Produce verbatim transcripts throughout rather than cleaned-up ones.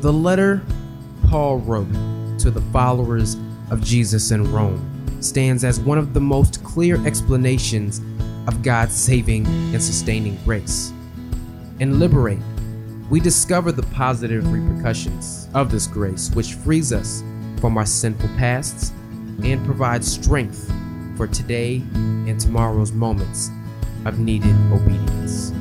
The letter Paul wrote to the followers of Jesus in Rome stands as one of the most clear explanations of God's saving and sustaining grace. In Liberate, we discover the positive repercussions of this grace, which frees us from our sinful pasts and provides strength for today and tomorrow's moments of needed obedience.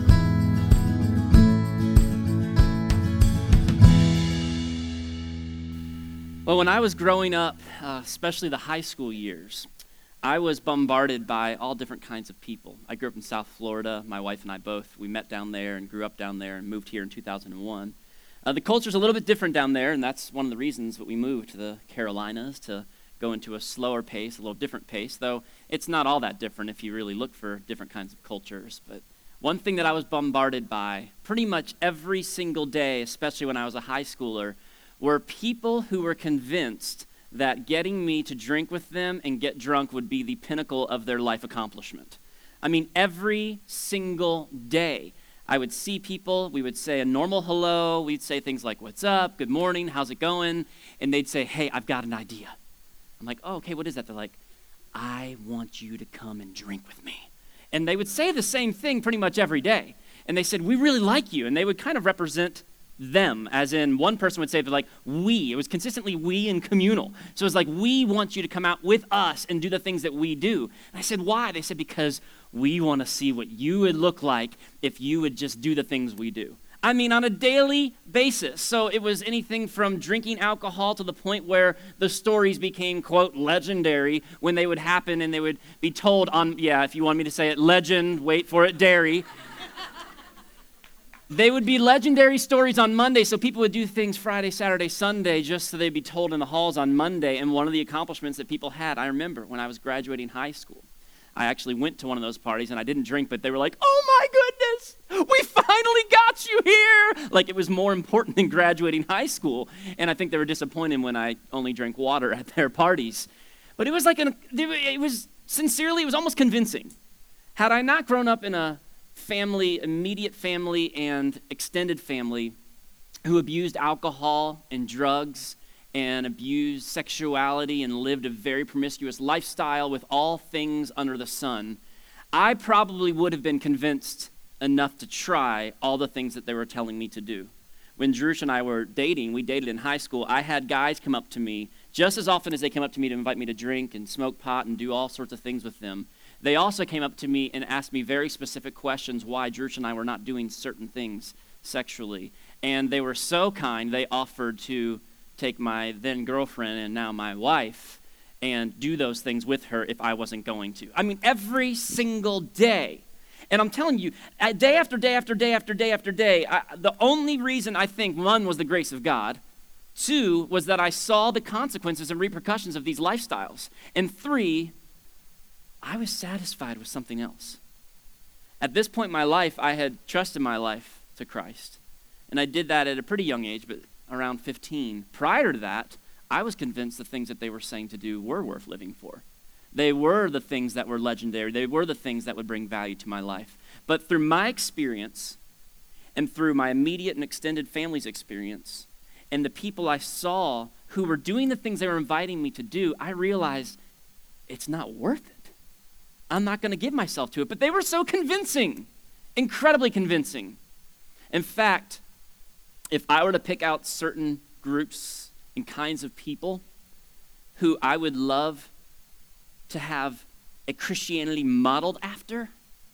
Well, when I was growing up, uh, especially the high school years, I was bombarded by all different kinds of people. I grew up in South Florida. My wife and I both, we met down there and grew up down there and moved here in two thousand one. Uh, the culture's a little bit different down there, and that's one of the reasons that we moved to the Carolinas, to go into a slower pace, a little different pace, though it's not all that different if you really look for different kinds of cultures. But one thing that I was bombarded by pretty much every single day, especially when I was a high schooler, were people who were convinced that getting me to drink with them and get drunk would be the pinnacle of their life accomplishment. I mean, every single day, I would see people, we would say a normal hello, we'd say things like, what's up, good morning, how's it going? And they'd say, hey, I've got an idea. I'm like, oh, okay, what is that? They're like, I want you to come and drink with me. And they would say the same thing pretty much every day. And they said, we really like you. And they would kind of represent them, as in one person would say, they're like, we. It was consistently we and communal. So it's like, we want you to come out with us and do the things that we do. And I said, why? They said, because we want to see what you would look like if you would just do the things we do. I mean, on a daily basis. So it was anything from drinking alcohol to the point where the stories became, quote, legendary when they would happen and they would be told on, yeah, if you want me to say it, legend, wait for it, dairy. They would be legendary stories on Monday, so people would do things Friday, Saturday, Sunday, just so they'd be told in the halls on Monday. And one of the accomplishments that people had, I remember when I was graduating high school, I actually went to one of those parties, and I didn't drink, but they were like, oh my goodness, we finally got you here. Like it was more important than graduating high school. And I think they were disappointed when I only drank water at their parties. But it was like, an, it was sincerely, it was almost convincing. Had I not grown up in a family, immediate family and extended family who abused alcohol and drugs and abused sexuality and lived a very promiscuous lifestyle with all things under the sun, I probably would have been convinced enough to try all the things that they were telling me to do. When Jerush and I were dating, we dated in high school, I had guys come up to me just as often as they came up to me to invite me to drink and smoke pot and do all sorts of things with them. They also came up to me and asked me very specific questions why Jerush and I were not doing certain things sexually. And they were so kind, they offered to take my then girlfriend and now my wife and do those things with her if I wasn't going to. I mean, every single day. And I'm telling you, day after day after day after day after day, I, the only reason I think, one, was the grace of God. Two, was that I saw the consequences and repercussions of these lifestyles. And three, I was satisfied with something else. At this point in my life, I had trusted my life to Christ. And I did that at a pretty young age, but around fifteen. Prior to that, I was convinced the things that they were saying to do were worth living for. They were the things that were legendary. They were the things that would bring value to my life. But through my experience, and through my immediate and extended family's experience, and the people I saw who were doing the things they were inviting me to do, I realized it's not worth it. I'm not going to give myself to it. But they were so convincing, incredibly convincing. In fact, if I were to pick out certain groups and kinds of people who I would love to have a Christianity modeled after,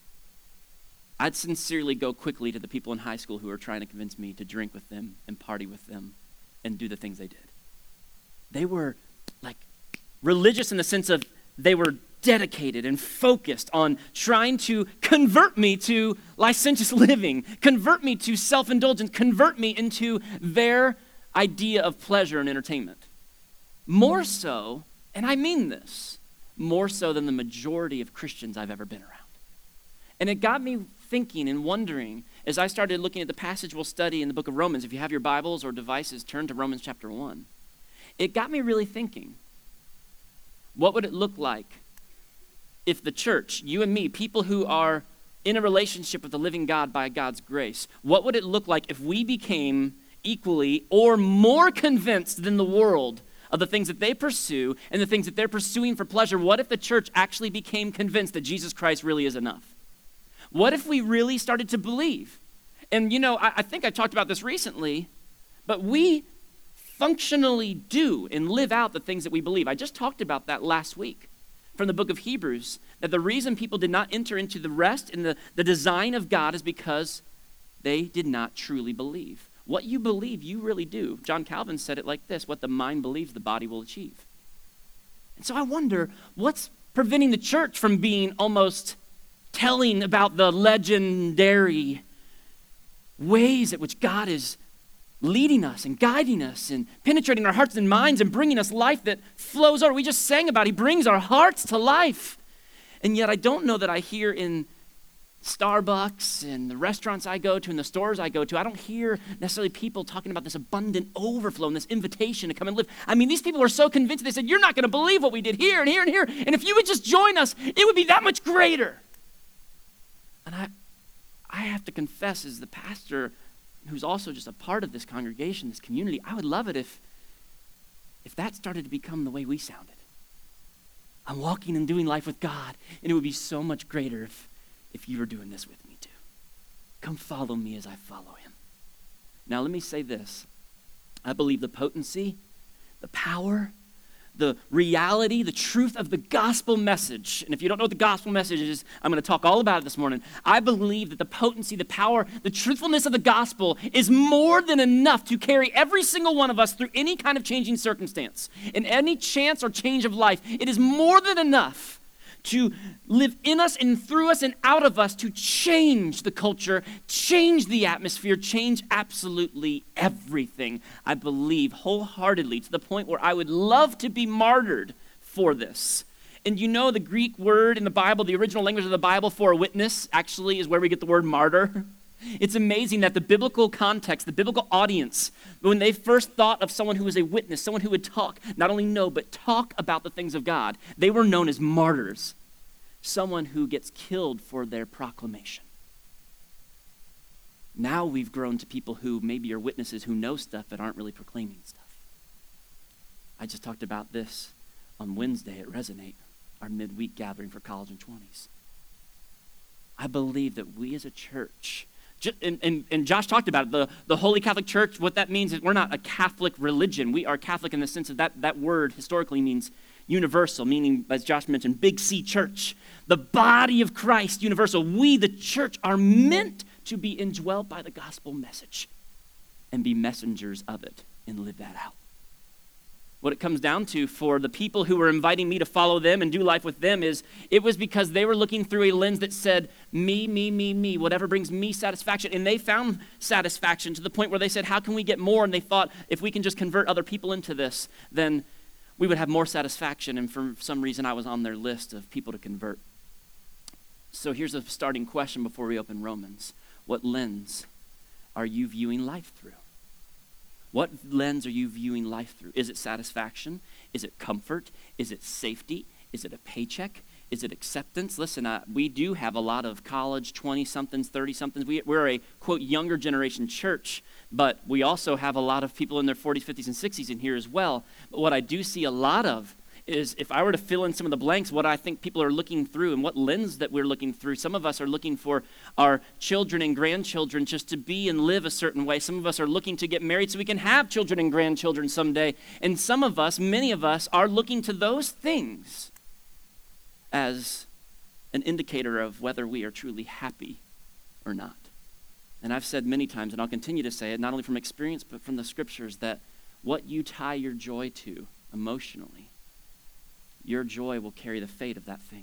I'd sincerely go quickly to the people in high school who were trying to convince me to drink with them and party with them and do the things they did. They were like religious in the sense of they were dedicated and focused on trying to convert me to licentious living, convert me to self-indulgence, convert me into their idea of pleasure and entertainment. More so, and I mean this, more so than the majority of Christians I've ever been around. And it got me thinking and wondering as I started looking at the passage we'll study in the book of Romans. If you have your Bibles or devices, turn to Romans chapter one. It got me really thinking, what would it look like if the church, you and me, people who are in a relationship with the living God by God's grace, what would it look like if we became equally or more convinced than the world of the things that they pursue and the things that they're pursuing for pleasure, what if the church actually became convinced that Jesus Christ really is enough? What if we really started to believe? And you know, I, I think I talked about this recently, but we functionally do and live out the things that we believe. I just talked about that last week from the book of Hebrews, that the reason people did not enter into the rest and the, the design of God is because they did not truly believe. What you believe, you really do. John Calvin said it like this: what the mind believes, the body will achieve. And so I wonder, what's preventing the church from being almost telling about the legendary ways at which God is leading us and guiding us and penetrating our hearts and minds and bringing us life that flows over? We just sang about, he brings our hearts to life. And yet I don't know that I hear in Starbucks and the restaurants I go to and the stores I go to, I don't hear necessarily people talking about this abundant overflow and this invitation to come and live. I mean, these people were so convinced, they said, you're not going to believe what we did here and here and here. And if you would just join us, it would be that much greater. And I, I have to confess, as the pastor who's also just a part of this congregation, this community, I would love it if, if that started to become the way we sounded. I'm walking and doing life with God, and it would be so much greater if if you were doing this with me too. Come follow me as I follow him. Now let me say this. I believe the potency, the power, the reality, the truth of the gospel message. And if you don't know what the gospel message is, I'm going to talk all about it this morning. I believe that the potency, the power, the truthfulness of the gospel is more than enough to carry every single one of us through any kind of changing circumstance. In any chance or change of life, it is more than enough to live in us and through us and out of us to change the culture, change the atmosphere, change absolutely everything. I believe wholeheartedly, to the point where I would love to be martyred for this. And you know, the Greek word in the Bible, the original language of the Bible for a witness actually is where we get the word martyr. It's amazing that the biblical context, the biblical audience, when they first thought of someone who was a witness, someone who would talk, not only know, but talk about the things of God, they were known as martyrs, someone who gets killed for their proclamation. Now we've grown to people who maybe are witnesses who know stuff but aren't really proclaiming stuff. I just talked about this on Wednesday at Resonate, our midweek gathering for college and twenties. I believe that we as a church, And, and, and Josh talked about it, the, the Holy Catholic Church, what that means is we're not a Catholic religion. We are Catholic in the sense of that, that word historically means universal, meaning, as Josh mentioned, big C church. The body of Christ, universal. We, the church, are meant to be indwelt by the gospel message and be messengers of it and live that out. What it comes down to for the people who were inviting me to follow them and do life with them is it was because they were looking through a lens that said, me, me, me, me, whatever brings me satisfaction. And they found satisfaction to the point where they said, how can we get more? And they thought, if we can just convert other people into this, then we would have more satisfaction. And for some reason, I was on their list of people to convert. So here's a starting question before we open Romans. What lens are you viewing life through? What lens are you viewing life through? Is it satisfaction? Is it comfort? Is it safety? Is it a paycheck? Is it acceptance? Listen, uh, we do have a lot of college twenty-somethings, thirty-somethings. We, we're a, quote, younger generation church, but we also have a lot of people in their forties, fifties, and sixties in here as well. But what I do see a lot of is if I were to fill in some of the blanks, what I think people are looking through and what lens that we're looking through. Some of us are looking for our children and grandchildren just to be and live a certain way. Some of us are looking to get married so we can have children and grandchildren someday. And some of us, many of us, are looking to those things as an indicator of whether we are truly happy or not. And I've said many times, and I'll continue to say it, not only from experience, but from the scriptures, that what you tie your joy to emotionally, your joy will carry the fate of that thing.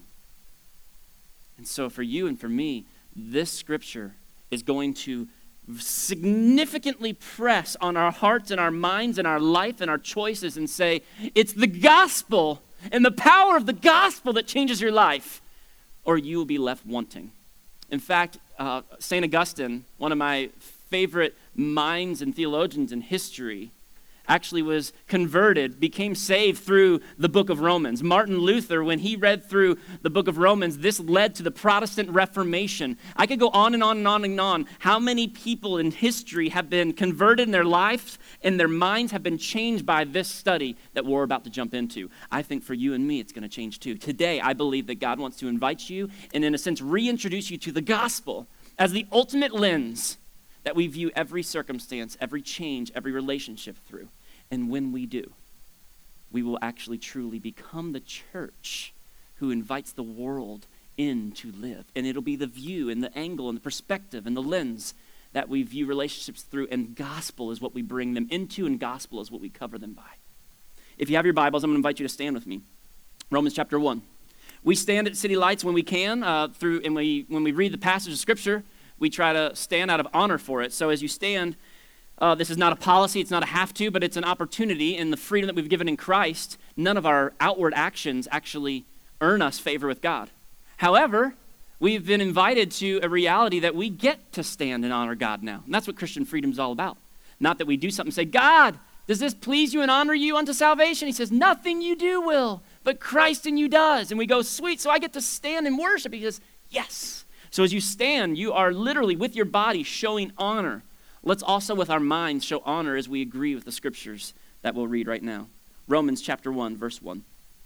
And so for you and for me, this scripture is going to significantly press on our hearts and our minds and our life and our choices and say, it's the gospel and the power of the gospel that changes your life, or you will be left wanting. In fact, uh, Saint Augustine, one of my favorite minds and theologians in history, actually was converted, became saved through the book of Romans. Martin Luther, when he read through the book of Romans, this led to the Protestant Reformation. I could go on and on and on and on. How many people in history have been converted in their lives and their minds have been changed by this study that we're about to jump into? I think for you and me, it's going to change too. Today, I believe that God wants to invite you and, in a sense, reintroduce you to the gospel as the ultimate lens that we view every circumstance, every change, every relationship through. And when we do, we will actually truly become the church who invites the world in to live. And it'll be the view and the angle and the perspective and the lens that we view relationships through, and gospel is what we bring them into, and gospel is what we cover them by. If you have your Bibles, I'm going to invite you to stand with me. Romans chapter one. We stand at City Lights when we can, uh, through, and we when we read the passage of Scripture, we try to stand out of honor for it. So as you stand, uh, this is not a policy, it's not a have to, but it's an opportunity in the freedom that we've given in Christ. None of our outward actions actually earn us favor with God. However, we've been invited to a reality that we get to stand and honor God now. And that's what Christian freedom is all about. Not that we do something and say, God, does this please you and honor you unto salvation? He says, nothing you do will, but Christ in you does. And we go, sweet, so I get to stand and worship. He says, yes. So as you stand, you are literally with your body showing honor. Let's also with our minds show honor as we agree with the scriptures that we'll read right now. Romans chapter one, verse one.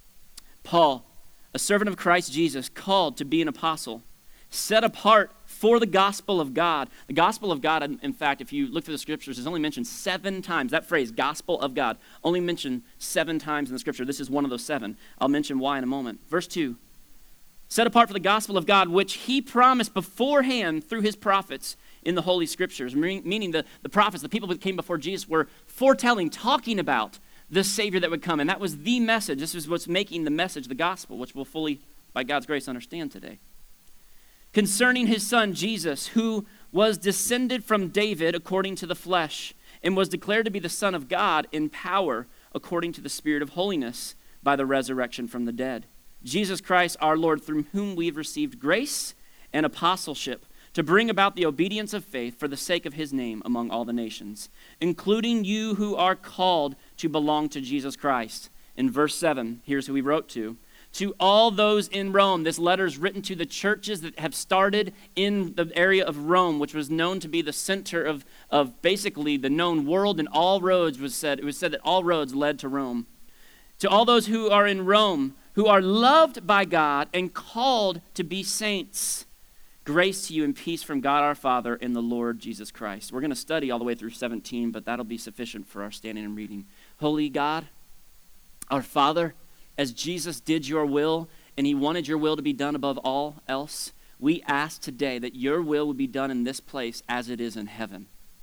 Paul, a servant of Christ Jesus, called to be an apostle, set apart for the gospel of God. The gospel of God, in fact, if you look through the scriptures, is only mentioned seven times. That phrase, gospel of God, only mentioned seven times in the scripture. This is one of those seven. I'll mention why in a moment. Verse two. Set apart for the gospel of God, which he promised beforehand through his prophets in the Holy Scriptures. Meaning the, the prophets, the people that came before Jesus, were foretelling, talking about the Savior that would come. And that was the message. This is what's making the message the gospel, which we'll fully, by God's grace, understand today. Concerning his son, Jesus, who was descended from David according to the flesh, and was declared to be the Son of God in power according to the Spirit of holiness by the resurrection from the dead. Jesus Christ, our Lord, through whom we've received grace and apostleship to bring about the obedience of faith for the sake of his name among all the nations, including you who are called to belong to Jesus Christ. In verse seven, here's who he wrote to. To all those in Rome, this letter is written to the churches that have started in the area of Rome, which was known to be the center of, of basically the known world, and all roads was said, it was said that all roads led to Rome. To all those who are in Rome, who are loved by God and called to be saints, grace to you and peace from God our Father and the Lord Jesus Christ. We're going to study all the way through seventeen, but that'll be sufficient for our standing and reading. Holy God, our Father, as Jesus did your will, and he wanted your will to be done above all else, we ask today that your will would be done in this place as it is in heaven.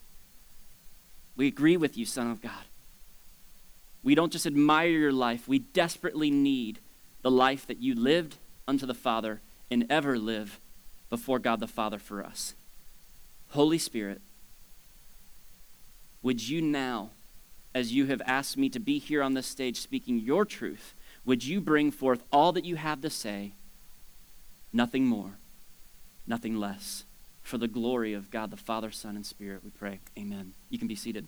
We agree with you, Son of God. We don't just admire your life, we desperately need the life that you lived unto the Father and ever live before God the Father for us. Holy Spirit, would you now, as you have asked me to be here on this stage speaking your truth, would you bring forth all that you have to say, nothing more, nothing less, for the glory of God the Father, Son, and Spirit, we pray. Amen. You can be seated.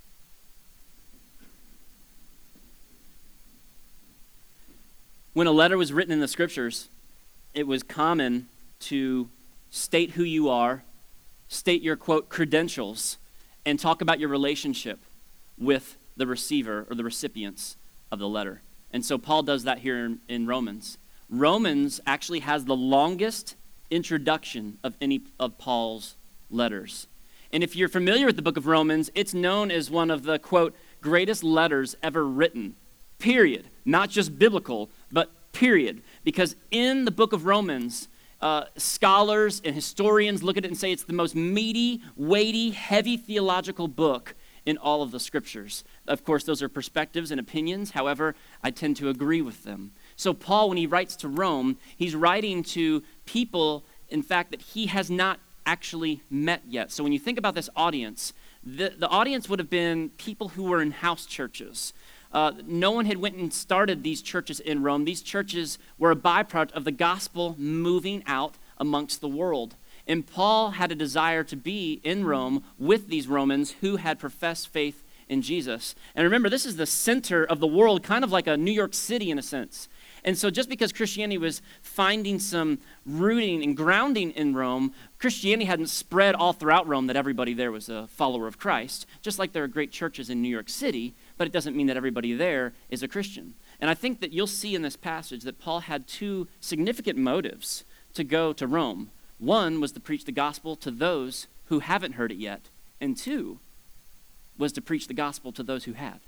When a letter was written in the scriptures, it was common to state who you are, state your, quote, credentials, and talk about your relationship with the receiver or the recipients of the letter. And so Paul does that here in, in Romans. Romans actually has the longest introduction of any of Paul's letters. And if you're familiar with the book of Romans, it's known as one of the, quote, greatest letters ever written, period. Not just biblical, but period. Because in the book of Romans, uh, scholars and historians look at it and say it's the most meaty, weighty, heavy theological book in all of the scriptures. Of course, those are perspectives and opinions. However, I tend to agree with them. So Paul, when he writes to Rome, he's writing to people, in fact, that he has not actually met yet. So when you think about this audience, the, the audience would have been people who were in house churches. Uh, no one had went and started these churches in Rome. These churches were a byproduct of the gospel moving out amongst the world. And Paul had a desire to be in Rome with these Romans who had professed faith in Jesus. And remember, this is the center of the world, kind of like a New York City in a sense. And so just because Christianity was finding some rooting and grounding in Rome, Christianity hadn't spread all throughout Rome that everybody there was a follower of Christ, just like there are great churches in New York City, but it doesn't mean that everybody there is a Christian. And I think that you'll see in this passage that Paul had two significant motives to go to Rome. One was to preach the gospel to those who haven't heard it yet, and two was to preach the gospel to those who have.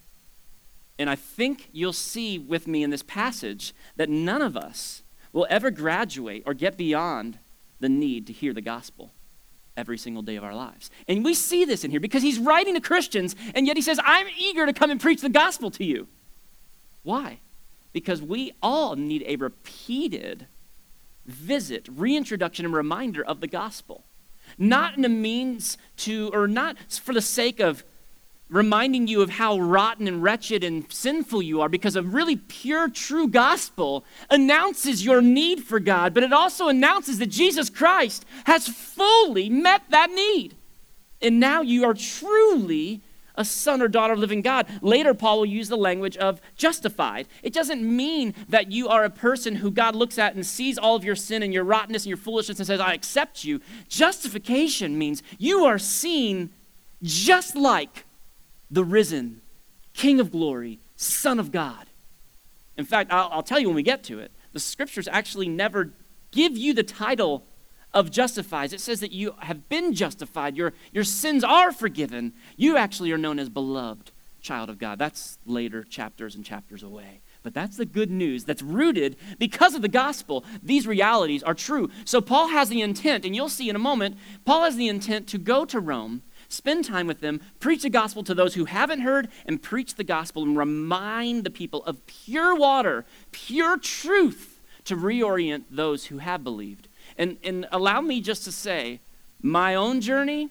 And I think you'll see with me in this passage that none of us will ever graduate or get beyond the need to hear the gospel every single day of our lives. And we see this in here because he's writing to Christians, and yet he says, I'm eager to come and preach the gospel to you. Why? Because we all need a repeated visit, reintroduction, and reminder of the gospel. Not in a means to, or not for the sake of reminding you of how rotten and wretched and sinful you are, because a really pure, true gospel announces your need for God, but it also announces that Jesus Christ has fully met that need. And now you are truly a son or daughter of living God. Later, Paul will use the language of justified. It doesn't mean that you are a person who God looks at and sees all of your sin and your rottenness and your foolishness and says, I accept you. Justification means you are seen just like the risen King of glory, Son of God. In fact, I'll, I'll tell you when we get to it, the scriptures actually never give you the title of justifies. It says that you have been justified. Your, your sins are forgiven. You actually are known as beloved child of God. That's later chapters and chapters away. But that's the good news that's rooted because of the gospel. These realities are true. So Paul has the intent, and you'll see in a moment, Paul has the intent to go to Rome, spend time with them, preach the gospel to those who haven't heard, and preach the gospel and remind the people of pure water, pure truth to reorient those who have believed. And, and allow me just to say, my own journey,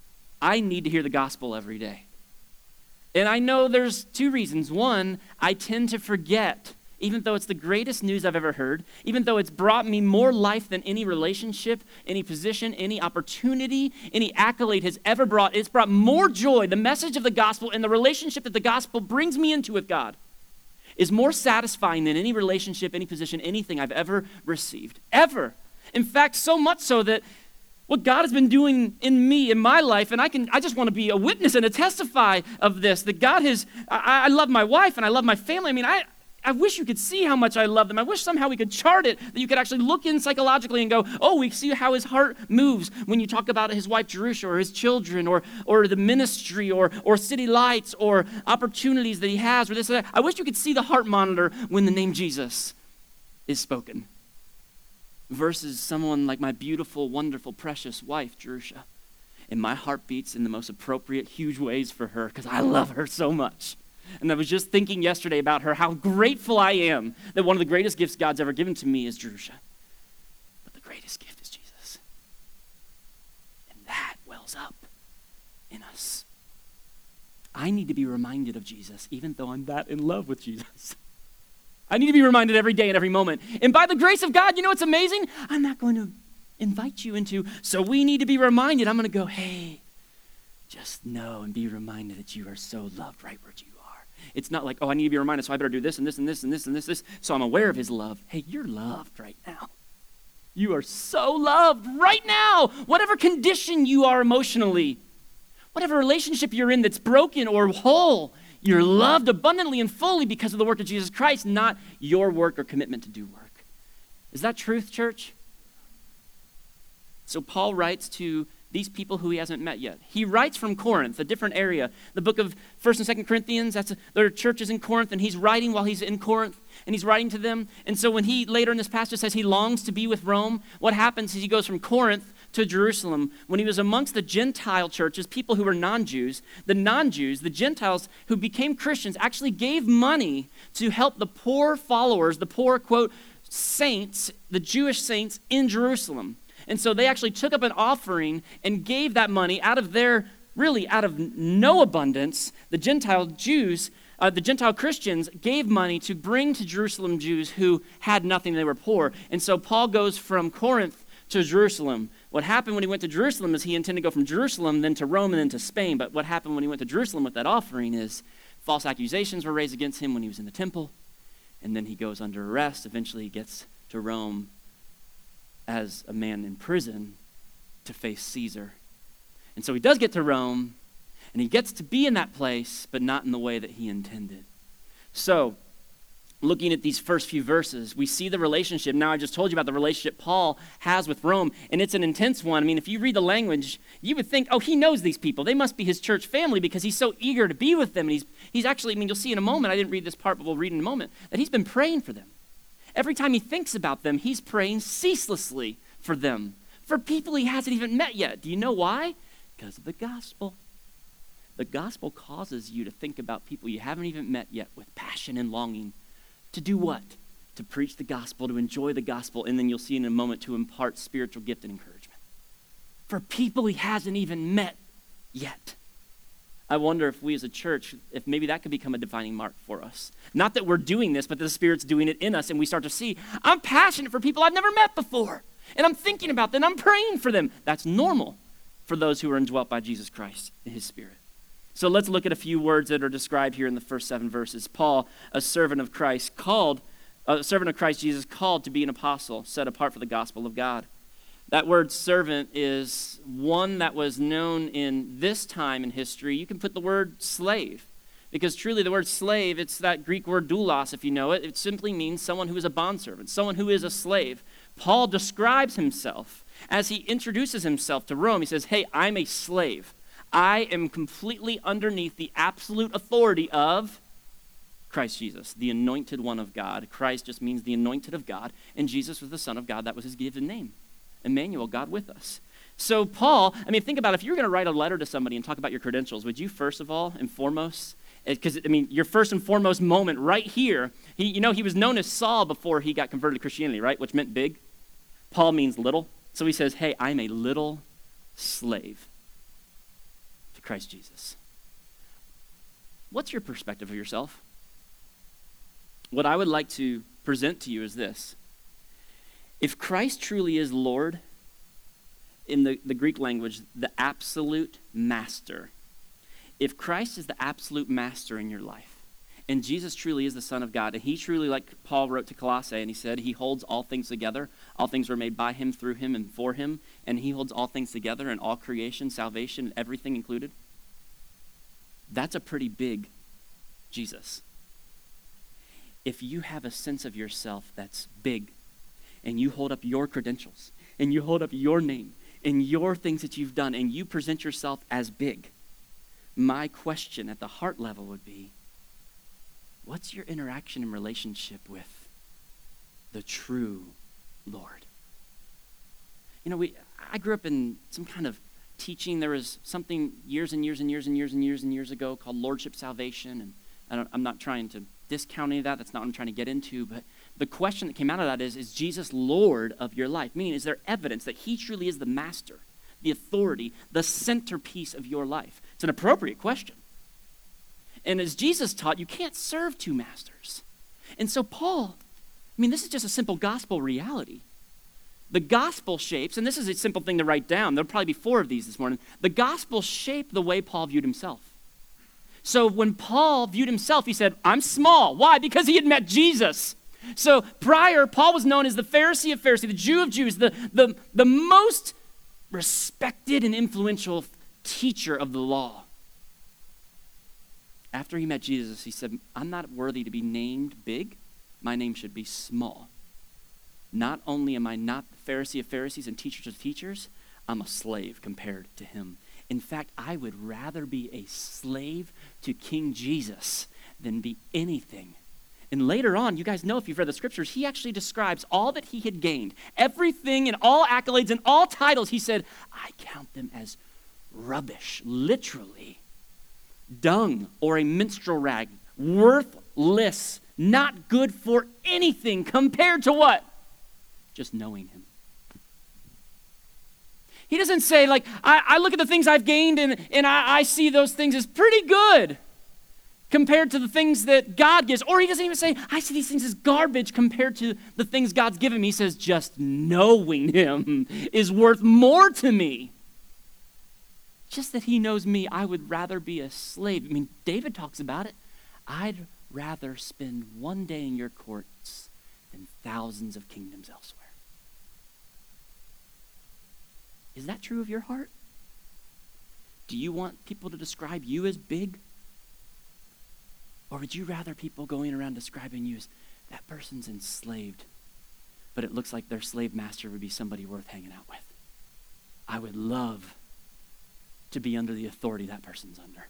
I need to hear the gospel every day. And I know there's two reasons. One, I tend to forget, even though it's the greatest news I've ever heard, even though it's brought me more life than any relationship, any position, any opportunity, any accolade has ever brought. It's brought more joy. The message of the gospel and the relationship that the gospel brings me into with God is more satisfying than any relationship, any position, anything I've ever received, ever. In fact, so much so that what God has been doing in me, in my life, and I can, I just want to be a witness and to testify of this, that God has, I, I love my wife and I love my family. I mean, I, I wish you could see how much I love them. I wish somehow we could chart it, that you could actually look in psychologically and go, oh, we see how his heart moves when you talk about his wife, Jerusha, or his children, or or the ministry, or or City Lights, or opportunities that he has, or this or that. I wish you could see the heart monitor when the name Jesus is spoken versus someone like my beautiful, wonderful, precious wife, Jerusha. And my heart beats in the most appropriate, huge ways for her because I love her so much. And I was just thinking yesterday about her, how grateful I am that one of the greatest gifts God's ever given to me is Jerusha. But the greatest gift is Jesus. And that wells up in us. I need to be reminded of Jesus, even though I'm that in love with Jesus. I need to be reminded every day and every moment. And by the grace of God, you know what's amazing? I'm not going to invite you into, so we need to be reminded. I'm going to go, hey, just know and be reminded that you are so loved right where you are. It's not like, oh, I need to be reminded, so I better do this and this and this and this and this, this, so I'm aware of his love. Hey, you're loved right now. You are so loved right now. Whatever condition you are emotionally, whatever relationship you're in that's broken or whole, you're loved abundantly and fully because of the work of Jesus Christ, not your work or commitment to do work. Is that truth, church? So Paul writes to these people who he hasn't met yet. He writes from Corinth, a different area. The book of First and Second Corinthians, that's a, there are churches in Corinth, and he's writing while he's in Corinth, and he's writing to them. And so when he, later in this passage, says he longs to be with Rome, what happens is he goes from Corinth to Jerusalem. When he was amongst the Gentile churches, people who were non-Jews, the non-Jews, the Gentiles who became Christians, actually gave money to help the poor followers, the poor, quote, saints, the Jewish saints in Jerusalem. And so they actually took up an offering and gave that money out of their, really out of no abundance. The Gentile Jews, uh, the Gentile Christians gave money to bring to Jerusalem Jews who had nothing, they were poor. And so Paul goes from Corinth to Jerusalem. What happened when he went to Jerusalem is he intended to go from Jerusalem, then to Rome, and then to Spain. But what happened when he went to Jerusalem with that offering is false accusations were raised against him when he was in the temple. And then he goes under arrest. Eventually he gets to Rome as a man in prison to face Caesar. And so he does get to Rome, and he gets to be in that place, but not in the way that he intended. So, looking at these first few verses, we see the relationship. Now, I just told you about the relationship Paul has with Rome, and it's an intense one. I mean, if you read the language, you would think, oh, he knows these people. They must be his church family because he's so eager to be with them. And he's, he's actually, I mean, you'll see in a moment, I didn't read this part, but we'll read in a moment, that he's been praying for them. Every time he thinks about them, he's praying ceaselessly for them, for people he hasn't even met yet. Do you know why? Because of the gospel. The gospel causes you to think about people you haven't even met yet with passion and longing. To do what? To preach the gospel, to enjoy the gospel, and then you'll see in a moment to impart spiritual gift and encouragement. For people he hasn't even met yet. I wonder if we as a church, if maybe that could become a defining mark for us. Not that we're doing this, but that the Spirit's doing it in us, and we start to see, I'm passionate for people I've never met before, and I'm thinking about them, I'm praying for them. That's normal for those who are indwelt by Jesus Christ in his Spirit. So let's look at a few words that are described here in the first seven verses. Paul, a servant of Christ, called, a servant of Christ Jesus, called to be an apostle, set apart for the gospel of God. That word servant is one that was known in this time in history. You can put the word slave, because truly the word slave, it's that Greek word doulos, if you know it. It simply means someone who is a bondservant, someone who is a slave. Paul describes himself as he introduces himself to Rome. He says, hey, I'm a slave. I am completely underneath the absolute authority of Christ Jesus, the anointed one of God. Christ just means the anointed of God, and Jesus was the Son of God. That was his given name. Emmanuel, God with us. So Paul, I mean, think about if you were going to write a letter to somebody and talk about your credentials, would you first of all and foremost, because, I mean, your first and foremost moment right here, he, you know, he was known as Saul before he got converted to Christianity, right, which meant big. Paul means little. So he says, hey, I'm a little slave to Christ Jesus. What's your perspective of yourself? What I would like to present to you is this. If Christ truly is Lord, in the, the Greek language, the absolute master, if Christ is the absolute master in your life, and Jesus truly is the Son of God, and he truly, like Paul wrote to Colossae, and he said, he holds all things together. All things were made by him, through him, and for him, and he holds all things together, and all creation, salvation, everything included. That's a pretty big Jesus. If you have a sense of yourself that's big, and you hold up your credentials, and you hold up your name, and your things that you've done, and you present yourself as big, my question at the heart level would be, what's your interaction and relationship with the true Lord? You know, we I grew up in some kind of teaching. There was something years and years and years and years and years and years ago called Lordship Salvation, and I don't, I'm not trying to discount any of that. That's not what I'm trying to get into, but the question that came out of that is, is Jesus Lord of your life? Meaning, is there evidence that he truly is the master, the authority, the centerpiece of your life? It's an appropriate question. And as Jesus taught, you can't serve two masters. And so Paul, I mean, this is just a simple gospel reality. The gospel shapes, and this is a simple thing to write down. There'll probably be four of these this morning. The gospel shaped the way Paul viewed himself. So when Paul viewed himself, he said, I'm small. Why? Because he had met Jesus. So prior, Paul was known as the Pharisee of Pharisees, the Jew of Jews, the, the, the most respected and influential teacher of the law. After he met Jesus, he said, I'm not worthy to be named big. My name should be small. Not only am I not the Pharisee of Pharisees and teachers of teachers, I'm a slave compared to him. In fact, I would rather be a slave to King Jesus than be anything. And later on, you guys know if you've read the scriptures, he actually describes all that he had gained, everything and all accolades and all titles. He said, I count them as rubbish, literally. Dung or a minstrel rag, worthless, not good for anything compared to what? Just knowing him. He doesn't say, like, I, I look at the things I've gained and, and I, I see those things as pretty good. compared to the things that God gives. Or he doesn't even say, I see these things as garbage compared to the things God's given me. He says, just knowing him is worth more to me. Just that he knows me, I would rather be a slave. I mean, David talks about it. I'd rather spend one day in your courts than thousands of kingdoms elsewhere. Is that true of your heart? Do you want people to describe you as big? Or would you rather people going around describing you as that person's enslaved, but it looks like their slave master would be somebody worth hanging out with? I would love to be under the authority that person's under.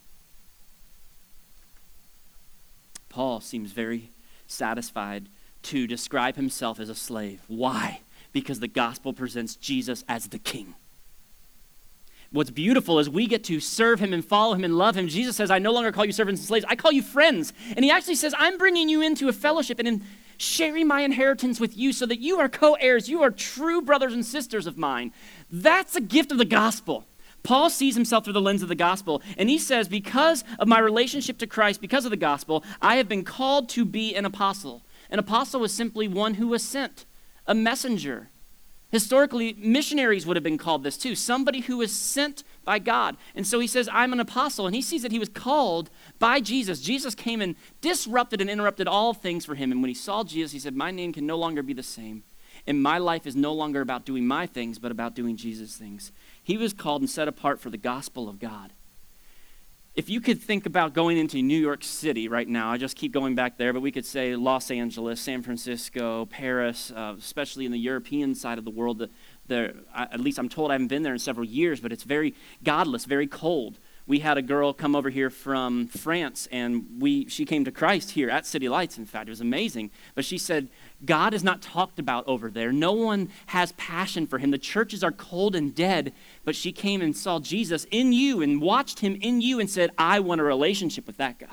Paul seems very satisfied to describe himself as a slave. Why? Because the gospel presents Jesus as the king. What's beautiful is we get to serve him and follow him and love him. Jesus says, I no longer call you servants and slaves. I call you friends. And he actually says, I'm bringing you into a fellowship and in sharing my inheritance with you so that you are co-heirs. You are true brothers and sisters of mine. That's a gift of the gospel. Paul sees himself through the lens of the gospel, and he says, because of my relationship to Christ, because of the gospel, I have been called to be an apostle. An apostle was simply one who was sent, a messenger. Historically, missionaries would have been called this too, somebody who was sent by God. And so he says, I'm an apostle, and he sees that he was called by Jesus. Jesus came and disrupted and interrupted all things for him, and when he saw Jesus, he said, my name can no longer be the same, and my life is no longer about doing my things, but about doing Jesus' things. He was called and set apart for the gospel of God. If you could think about going into New York City right now, I just keep going back there, but we could say Los Angeles, San Francisco, Paris, uh, especially in the European side of the world. The, the, at least I'm told, I haven't been there in several years, but it's very godless, very cold. We had a girl come over here from France, and we she came to Christ here at City Lights, in fact. It was amazing. But she said, God is not talked about over there. No one has passion for him. The churches are cold and dead. But she came and saw Jesus in you and watched him in you and said, I want a relationship with that God.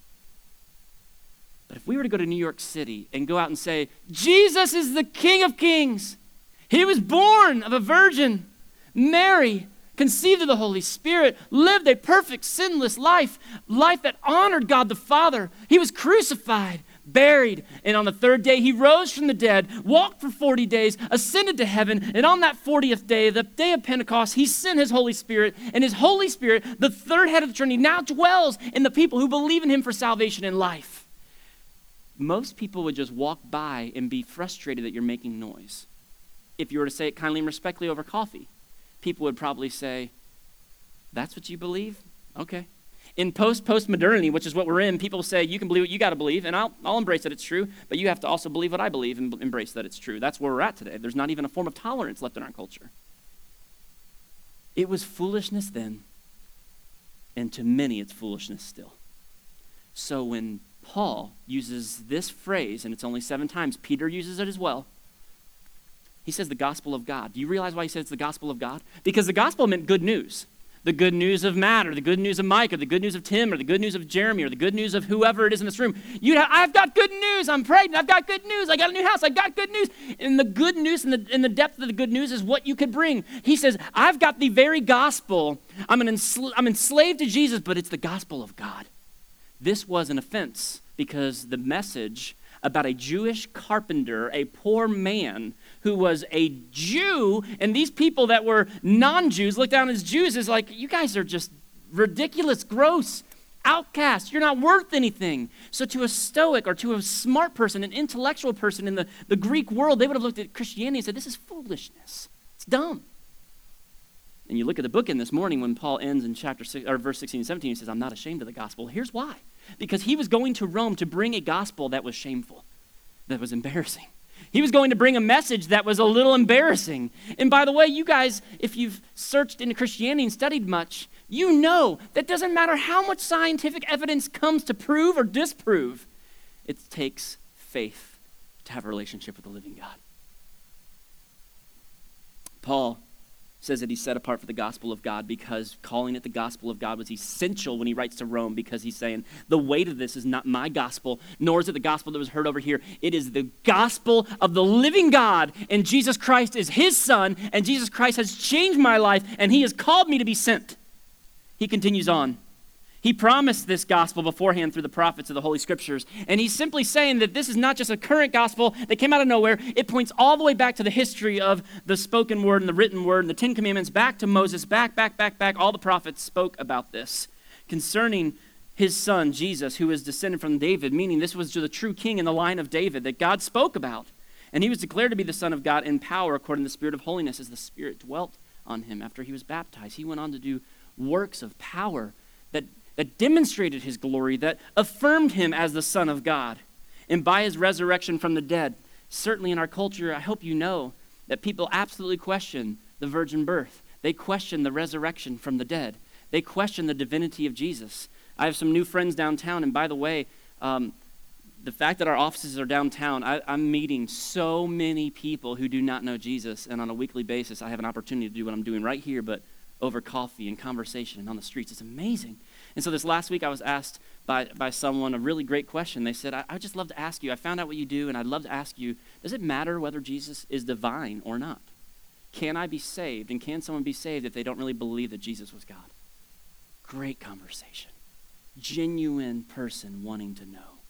But if we were to go to New York City and go out and say, Jesus is the King of Kings. He was born of a virgin, Mary, conceived of the Holy Spirit, lived a perfect, sinless life, life that honored God the Father. He was crucified, buried, and on the third day he rose from the dead, walked for forty days, ascended to heaven, and on that fortieth day, the day of Pentecost, he sent his Holy Spirit, and his Holy Spirit, the third head of the Trinity, now dwells in the people who believe in him for salvation and life. Most people would just walk by and be frustrated that you're making noise. If you were to say it kindly and respectfully over coffee, people would probably say, that's what you believe? Okay. In post-postmodernity, which is what we're in, people say, you can believe what you got to believe, and I'll, I'll embrace that it's true, but you have to also believe what I believe and b- embrace that it's true. That's where we're at today. There's not even a form of tolerance left in our culture. It was foolishness then, and to many it's foolishness still. So when Paul uses this phrase, and it's only seven times, Peter uses it as well, he says the gospel of God. Do you realize why he says it's the gospel of God? Because the gospel meant good news. The good news of Matt, or the good news of Mike, or the good news of Tim, or the good news of Jeremy, or the good news of whoever it is in this room. You'd have, I've got good news. I'm pregnant. I've got good news. I got a new house. I've got good news. And the good news and the, and the depth of the good news is what you could bring. He says, I've got the very gospel. I'm, an ensl- I'm enslaved to Jesus, but it's the gospel of God. This was an offense because the message about a Jewish carpenter, a poor man who was a Jew, and these people that were non-Jews looked down as Jews is like, you guys are just ridiculous, gross, outcasts. You're not worth anything. So to a Stoic or to a smart person, an intellectual person in the, the Greek world, they would have looked at Christianity and said, this is foolishness. It's dumb. And you look at the book in this morning when Paul ends in chapter six, or verse sixteen and seventeen, he says, I'm not ashamed of the gospel. Here's why. Because he was going to Rome to bring a gospel that was shameful, that was embarrassing. He was going to bring a message that was a little embarrassing. And by the way, you guys, if you've searched into Christianity and studied much, you know that doesn't matter how much scientific evidence comes to prove or disprove, it takes faith to have a relationship with the living God. Paul says that he's set apart for the gospel of God because calling it the gospel of God was essential when he writes to Rome, because he's saying the weight of this is not my gospel, nor is it the gospel that was heard over here. It is the gospel of the living God, and Jesus Christ is his son, and Jesus Christ has changed my life, and he has called me to be sent. He continues on. He He promised this gospel beforehand through the prophets of the Holy Scriptures. And he's simply saying that this is not just a current gospel that came out of nowhere. It points all the way back to the history of the spoken word and the written word and the Ten Commandments, back to Moses, back, back, back, back. All the prophets spoke about this concerning his son, Jesus, who is descended from David, meaning this was the true king in the line of David that God spoke about. And he was declared to be the Son of God in power according to the Spirit of holiness as the Spirit dwelt on him after he was baptized. He went on to do works of power that that demonstrated his glory, that affirmed him as the Son of God. And by his resurrection from the dead, certainly in our culture, I hope you know that people absolutely question the virgin birth. They question the resurrection from the dead. They question the divinity of Jesus. I have some new friends downtown, and by the way, um, the fact that our offices are downtown, I, I'm meeting so many people who do not know Jesus, and on a weekly basis, I have an opportunity to do what I'm doing right here, but over coffee and conversation and on the streets. It's amazing. And so this last week I was asked by, by someone a really great question. They said, I, I'd just love to ask you, I found out what you do, and I'd love to ask you, does it matter whether Jesus is divine or not? Can I be saved, and can someone be saved if they don't really believe that Jesus was God? Great conversation. Genuine person wanting to know.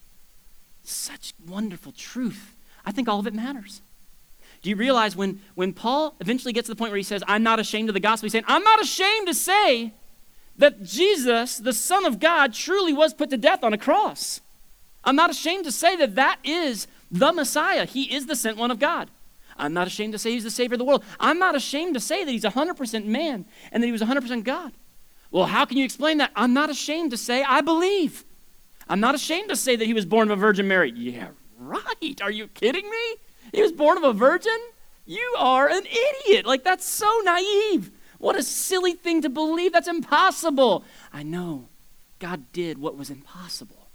Such wonderful truth. I think all of it matters. Do you realize when, when Paul eventually gets to the point where he says, I'm not ashamed of the gospel, he's saying, I'm not ashamed to say that Jesus, the Son of God, truly was put to death on a cross. I'm not ashamed to say that that is the Messiah. He is the sent one of God. I'm not ashamed to say he's the Savior of the world. I'm not ashamed to say that he's one hundred percent man and that he was one hundred percent God. Well, how can you explain that? I'm not ashamed to say I believe. I'm not ashamed to say that he was born of a Virgin Mary. Yeah, right. Are you kidding me? He was born of a virgin? You are an idiot. Like, that's so naive. What a silly thing to believe. That's impossible. I know. God did what was impossible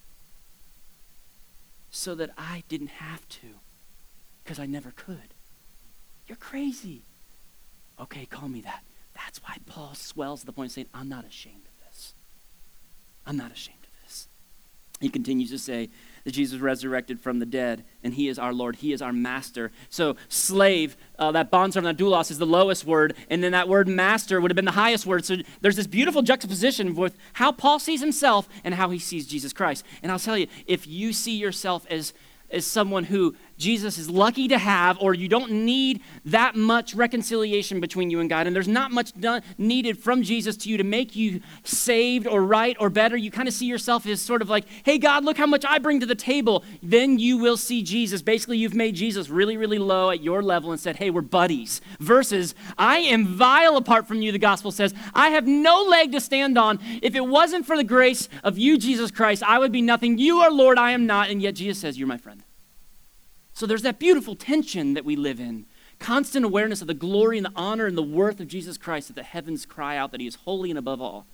so that I didn't have to, because I never could. You're crazy. Okay, call me that. That's why Paul swells to the point of saying, I'm not ashamed of this. I'm not ashamed of this. He continues to say that Jesus resurrected from the dead, and he is our Lord. He is our master. So slave, uh, that bondservant, that doulos, is the lowest word, and then that word master would have been the highest word. So there's this beautiful juxtaposition with how Paul sees himself and how he sees Jesus Christ. And I'll tell you, if you see yourself as as someone who Jesus is lucky to have, or you don't need that much reconciliation between you and God, and there's not much done, needed from Jesus to you to make you saved or right or better, you kind of see yourself as sort of like, hey, God, look how much I bring to the table. Then you will see Jesus. Basically, you've made Jesus really, really low at your level and said, hey, we're buddies. Versus, I am vile apart from you, the gospel says. I have no leg to stand on. If it wasn't for the grace of you, Jesus Christ, I would be nothing. You are Lord, I am not. And yet Jesus says, you're my friend. So there's that beautiful tension that we live in. Constant awareness of the glory and the honor and the worth of Jesus Christ, that the heavens cry out that he is holy and above all.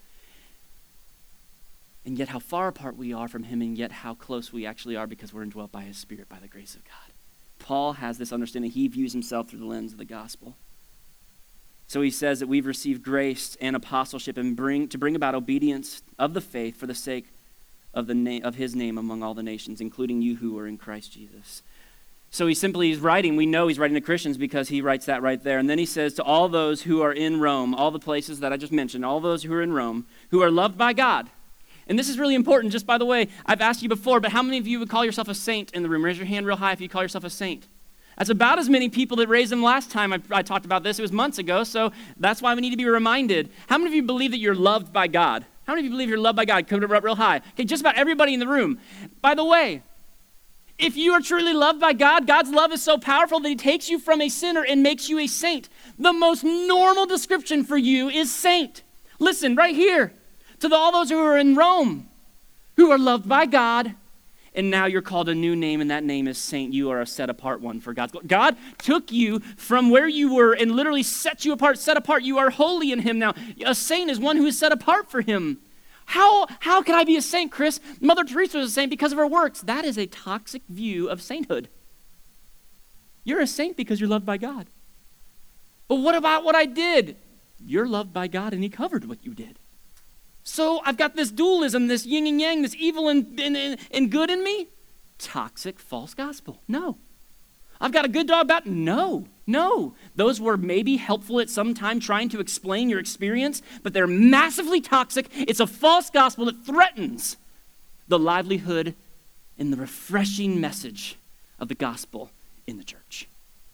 And yet how far apart we are from him, and yet how close we actually are because we're indwelt by his Spirit, by the grace of God. Paul has this understanding. He views himself through the lens of the gospel. So he says that we've received grace and apostleship and bring to bring about obedience of the faith for the sake of the na- of his name among all the nations, including you who are in Christ Jesus. So he simply is writing, we know he's writing to Christians because he writes that right there. And then he says to all those who are in Rome, all the places that I just mentioned, all those who are in Rome, who are loved by God. And this is really important, just by the way, I've asked you before, but how many of you would call yourself a saint in the room? Raise your hand real high if you call yourself a saint. That's about as many people that raised them last time I, I talked about this. It was months ago, so that's why we need to be reminded. How many of you believe that you're loved by God? How many of you believe you're loved by God? Come up real high. Okay, just about everybody in the room. By the way, if you are truly loved by God, God's love is so powerful that he takes you from a sinner and makes you a saint. The most normal description for you is saint. Listen, right here, to the, all those who are in Rome, who are loved by God, and now you're called a new name, and that name is saint. You are a set-apart one for God's glory. God took you from where you were and literally set you apart, set apart. You are holy in him now. A saint is one who is set apart for him. How, how can I be a saint, Chris? Mother Teresa was a saint because of her works. That is a toxic view of sainthood. You're a saint because you're loved by God. But what about what I did? You're loved by God, and he covered what you did. So I've got this dualism, this yin and yang, this evil and, and, and good in me. Toxic false gospel. No. I've got a good dog about, no, no. Those were maybe helpful at some time trying to explain your experience, but they're massively toxic. It's a false gospel that threatens the livelihood and the refreshing message of the gospel in the church.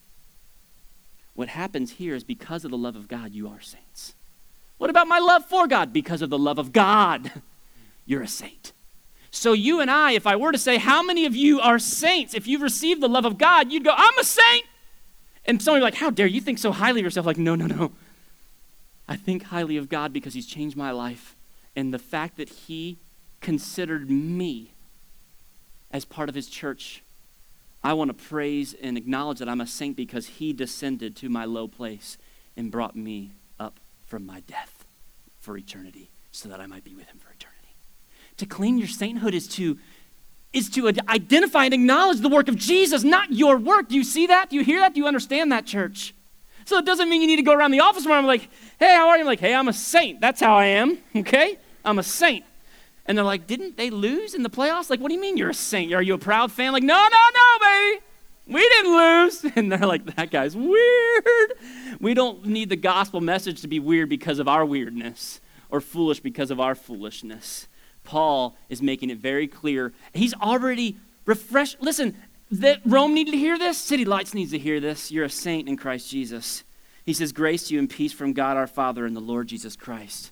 What happens here is because of the love of God, you are saints. What about my love for God? Because of the love of God, you're a saint. So you and I, if I were to say, how many of you are saints? If you've received the love of God, you'd go, I'm a saint. And somebody would be like, how dare you think so highly of yourself? Like, no, no, no. I think highly of God because he's changed my life. And the fact that he considered me as part of his church, I want to praise and acknowledge that I'm a saint because he descended to my low place and brought me up from my death for eternity so that I might be with him for eternity. To claim your sainthood is to, is to identify and acknowledge the work of Jesus, not your work. Do you see that? Do you hear that? Do you understand that, church? So it doesn't mean you need to go around the office tomorrow and be like, hey, how are you? I'm like, hey, I'm a saint. That's how I am, okay? I'm a saint. And they're like, didn't they lose in the playoffs? Like, what do you mean you're a saint? Are you a proud fan? Like, no, no, no, baby. We didn't lose. And they're like, that guy's weird. We don't need the gospel message to be weird because of our weirdness or foolish because of our foolishness. Paul is making it very clear. He's already refreshed. Listen, that Rome needed to hear this. City Lights needs to hear this. You're a saint in Christ Jesus. He says, grace to you and peace from God our Father and the Lord Jesus Christ.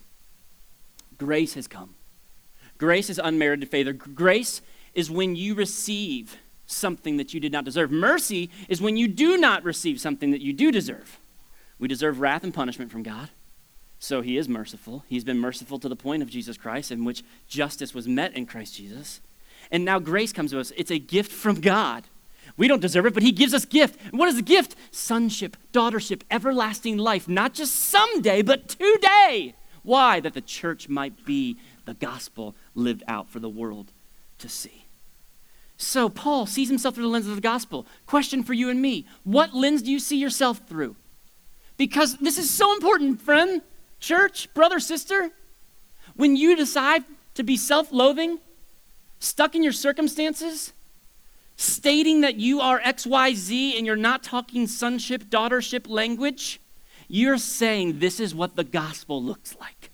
Grace has come. Grace is unmerited favor. Grace is when you receive something that you did not deserve. Mercy is when you do not receive something that you do deserve. We deserve wrath and punishment from God. So he is merciful. He's been merciful to the point of Jesus Christ, in which justice was met in Christ Jesus. And now grace comes to us. It's a gift from God. We don't deserve it, but he gives us gift. And what is the gift? Sonship, daughtership, everlasting life. Not just someday, but today. Why? That the church might be the gospel lived out for the world to see. So Paul sees himself through the lens of the gospel. Question for you and me. What lens do you see yourself through? Because this is so important, friend. Church, brother, sister, when you decide to be self-loathing, stuck in your circumstances, stating that you are X Y Z and you're not talking sonship, daughtership language, you're saying this is what the gospel looks like.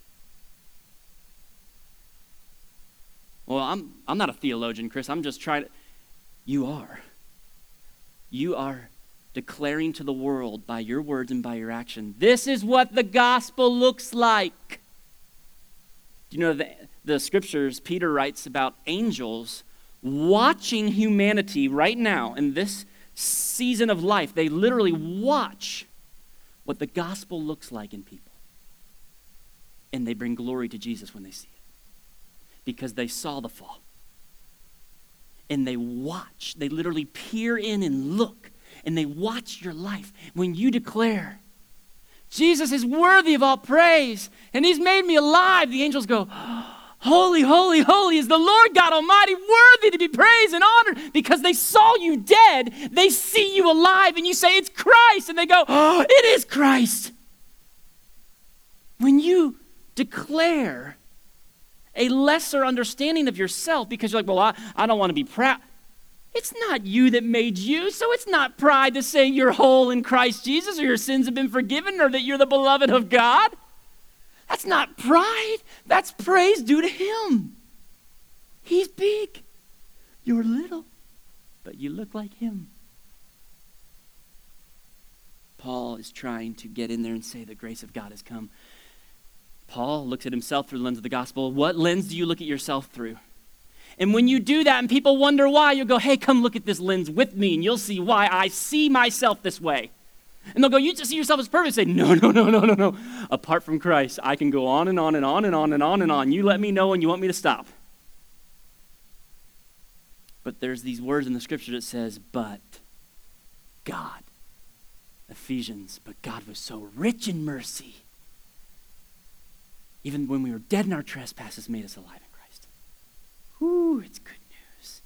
Well, I'm I'm not a theologian, Chris. I'm just trying to. You are. You are declaring to the world by your words and by your action, this is what the gospel looks like. Do you know the, the scriptures, Peter writes about angels watching humanity right now in this season of life. They literally watch what the gospel looks like in people. And they bring glory to Jesus when they see it. Because they saw the fall. And they watch, they literally peer in and look. And they watch your life. When you declare, Jesus is worthy of all praise, and he's made me alive, the angels go, holy, holy, holy is the Lord God Almighty, worthy to be praised and honored. Because they saw you dead, they see you alive, and you say, it's Christ. And they go, oh, it is Christ. When you declare a lesser understanding of yourself, because you're like, well, I, I don't want to be proud. It's not you that made you, so it's not pride to say you're whole in Christ Jesus or your sins have been forgiven or that you're the beloved of God. That's not pride. That's praise due to him. He's big. You're little, but you look like him. Paul is trying to get in there and say the grace of God has come. Paul looks at himself through the lens of the gospel. What lens do you look at yourself through? And when you do that and people wonder why, you'll go, hey, come look at this lens with me and you'll see why I see myself this way. And they'll go, you just see yourself as perfect. Say, no, no, no, no, no, no. Apart from Christ, I can go on and on and on and on and on and on. You let me know when you want me to stop. But there's these words in the scripture that says, but God. Ephesians, but God was so rich in mercy. Even when we were dead in our trespasses, made us alive in Christ. Whew, it's good news.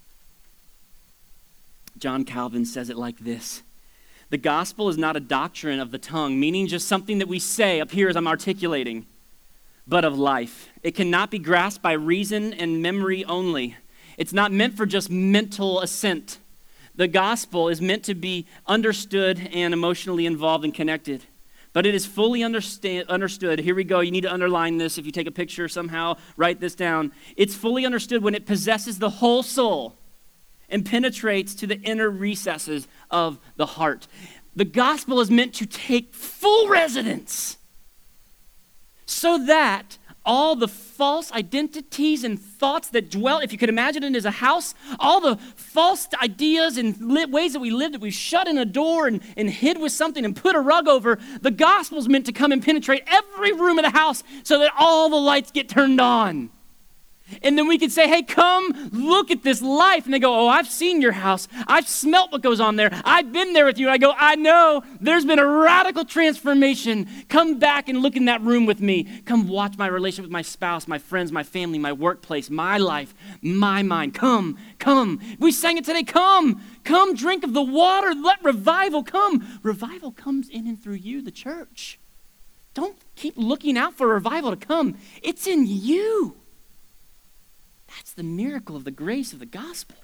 John Calvin says it like this. The gospel is not a doctrine of the tongue, meaning just something that we say up here as I'm articulating, but of life. It cannot be grasped by reason and memory only. It's not meant for just mental assent. The gospel is meant to be understood and emotionally involved and connected. But it is fully understand, understood. Here we go. You need to underline this. If you take a picture somehow, write this down. It's fully understood when it possesses the whole soul and penetrates to the inner recesses of the heart. The gospel is meant to take full residence so that all the false identities and thoughts that dwell, if you could imagine it as a house, all the false ideas and li- ways that we live that we've shut in a door and, and hid with something and put a rug over, the gospel's meant to come and penetrate every room of the house so that all the lights get turned on. And then we could say, hey, come look at this life. And they go, oh, I've seen your house. I've smelt what goes on there. I've been there with you. And I go, I know. There's been a radical transformation. Come back and look in that room with me. Come watch my relationship with my spouse, my friends, my family, my workplace, my life, my mind. Come, come. We sang it today. Come, come drink of the water. Let revival come. Revival comes in and through you, the church. Don't keep looking out for revival to come. It's in you. That's the miracle of the grace of the gospel.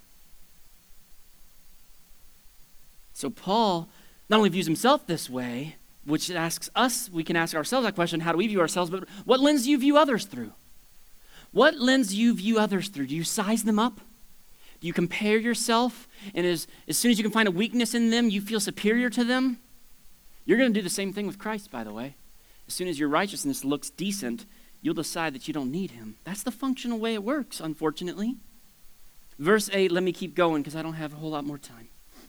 So Paul not only views himself this way, which asks us, we can ask ourselves that question, how do we view ourselves, but what lens do you view others through? What lens do you view others through? Do you size them up? Do you compare yourself, and as, as soon as you can find a weakness in them, you feel superior to them? You're going to do the same thing with Christ, by the way. As soon as your righteousness looks decent, you'll decide that you don't need him. That's the functional way it works, unfortunately. Verse eight, let me keep going because I don't have a whole lot more time.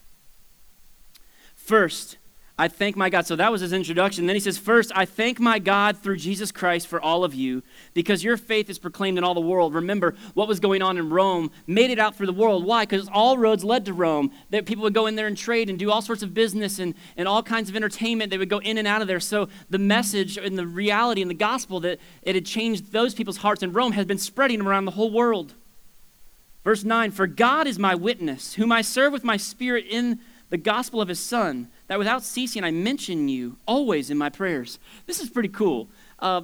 First, I thank my God. So that was his introduction. Then he says, first, I thank my God through Jesus Christ for all of you because your faith is proclaimed in all the world. Remember, what was going on in Rome made it out through the world. Why? Because all roads led to Rome. That people would go in there and trade and do all sorts of business and, and all kinds of entertainment. They would go in and out of there. So the message and the reality and the gospel that it had changed those people's hearts in Rome has been spreading around the whole world. Verse nine, for God is my witness, whom I serve with my spirit in the gospel of his Son, that without ceasing I mention you always in my prayers. This is pretty cool. Uh,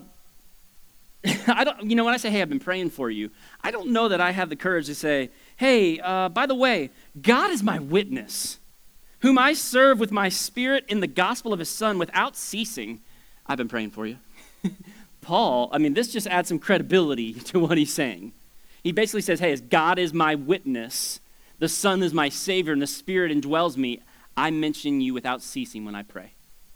I don't, you know, when I say, hey, I've been praying for you, I don't know that I have the courage to say, hey, uh, by the way, God is my witness, whom I serve with my spirit in the gospel of his Son without ceasing. I've been praying for you. Paul, I mean, this just adds some credibility to what he's saying. He basically says, hey, as God is my witness, the Son is my Savior, and the Spirit indwells me, I mention you without ceasing when I pray.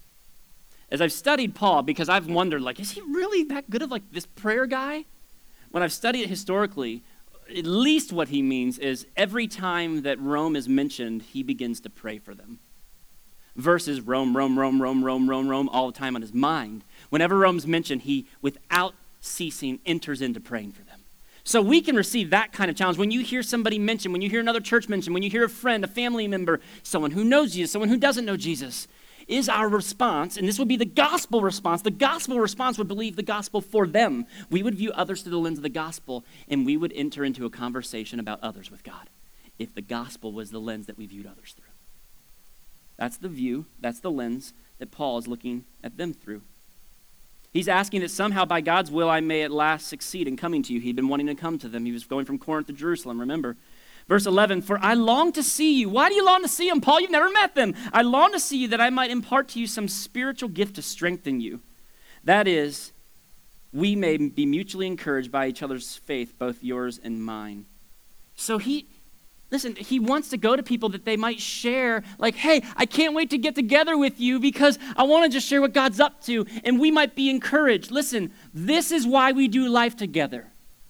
As I've studied Paul, because I've wondered, like, is he really that good of, like, this prayer guy? When I've studied it historically, at least what he means is every time that Rome is mentioned, he begins to pray for them. Versus Rome, Rome, Rome, Rome, Rome, Rome, Rome, all the time on his mind. Whenever Rome's mentioned, he, without ceasing, enters into praying for them. So we can receive that kind of challenge. When you hear somebody mention, when you hear another church mention, when you hear a friend, a family member, someone who knows Jesus, someone who doesn't know Jesus, is our response, and this would be the gospel response. The gospel response would believe the gospel for them. We would view others through the lens of the gospel, and we would enter into a conversation about others with God if the gospel was the lens that we viewed others through. That's the view, that's the lens that Paul is looking at them through. He's asking that somehow by God's will I may at last succeed in coming to you. He'd been wanting to come to them. He was going from Corinth to Jerusalem, remember? Verse eleven, for I long to see you. Why do you long to see them, Paul? You've never met them. I long to see you that I might impart to you some spiritual gift to strengthen you. That is, we may be mutually encouraged by each other's faith, both yours and mine. So he... Listen, he wants to go to people that they might share, like, hey, I can't wait to get together with you because I want to just share what God's up to, and we might be encouraged. Listen, this is why we do life together.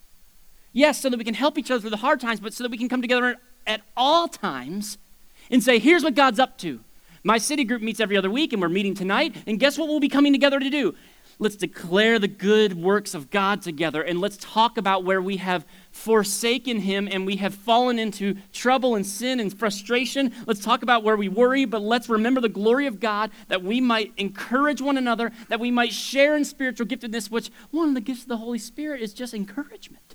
Yes, so that we can help each other through the hard times, but so that we can come together at all times and say, here's what God's up to. My city group meets every other week, and we're meeting tonight, and guess what we'll be coming together to do? Let's declare the good works of God together, and let's talk about where we have forsaken him and we have fallen into trouble and sin and frustration. Let's talk about where we worry, but let's remember the glory of God, that we might encourage one another, that we might share in spiritual giftedness, which one of the gifts of the Holy Spirit is just encouragement.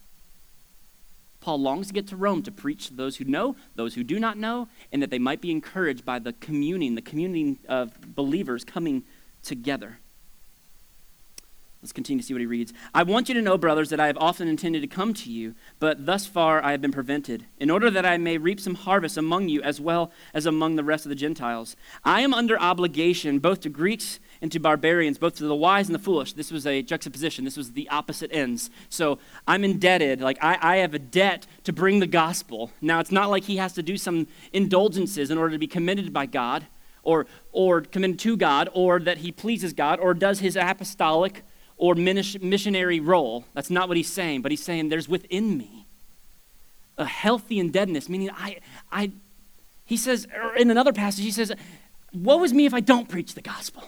Paul longs to get to Rome to preach to those who know, those who do not know, and that they might be encouraged by the communing, the community of believers coming together. Let's continue to see what he reads. I want you to know, brothers, that I have often intended to come to you, but thus far I have been prevented, in order that I may reap some harvest among you as well as among the rest of the Gentiles. I am under obligation both to Greeks and to barbarians, both to the wise and the foolish. This was a juxtaposition. This was the opposite ends. So I'm indebted, like I, I have a debt to bring the gospel. Now, it's not like he has to do some indulgences in order to be commended by God, or, or commended to God, or that he pleases God, or does his apostolic or missionary role. That's not what he's saying, but he's saying there's within me a healthy indebtedness, meaning I, I, he says, or in another passage, he says, woe is me if I don't preach the gospel.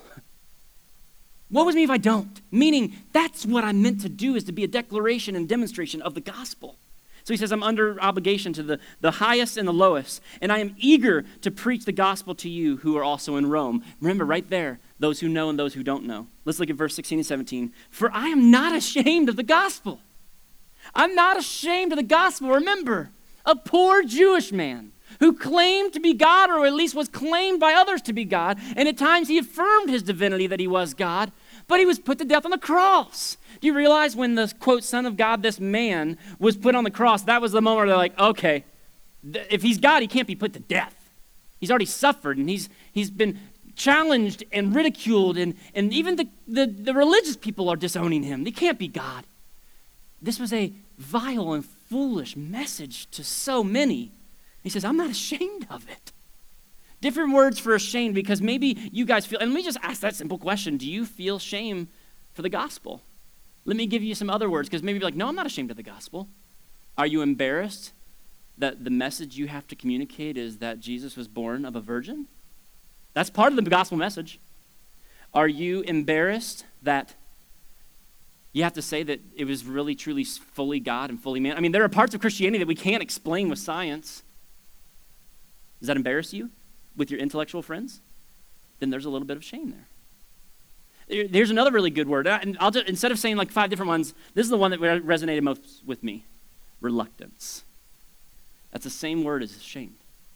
Woe is me if I don't. Meaning that's what I'm meant to do, is to be a declaration and demonstration of the gospel. So he says, I'm under obligation to the, the highest and the lowest, and I am eager to preach the gospel to you who are also in Rome. Remember, right there, those who know and those who don't know. Let's look at verse sixteen and seventeen. For I am not ashamed of the gospel. I'm not ashamed of the gospel. Remember, a poor Jewish man who claimed to be God, or at least was claimed by others to be God, and at times he affirmed his divinity that he was God, but he was put to death on the cross. Do you realize when the, quote, Son of God, this man, was put on the cross, that was the moment where they're like, okay, th- if he's God, he can't be put to death. He's already suffered, and he's he's been challenged and ridiculed, and, and even the, the, the religious people are disowning him. They can't be God. This was a vile and foolish message to so many. He says, I'm not ashamed of it. Different words for ashamed, because maybe you guys feel, and let me just ask that simple question. Do you feel shame for the gospel? Let me give you some other words, because maybe you're like, no, I'm not ashamed of the gospel. Are you embarrassed that the message you have to communicate is that Jesus was born of a virgin? That's part of the gospel message. Are you embarrassed that you have to say that it was really, truly, fully God and fully man? I mean, there are parts of Christianity that we can't explain with science. Does that embarrass you with your intellectual friends? Then there's a little bit of shame there. Here's another really good word. And I'll just, instead of saying like five different ones, this is the one that resonated most with me. Reluctance. That's the same word as ashamed.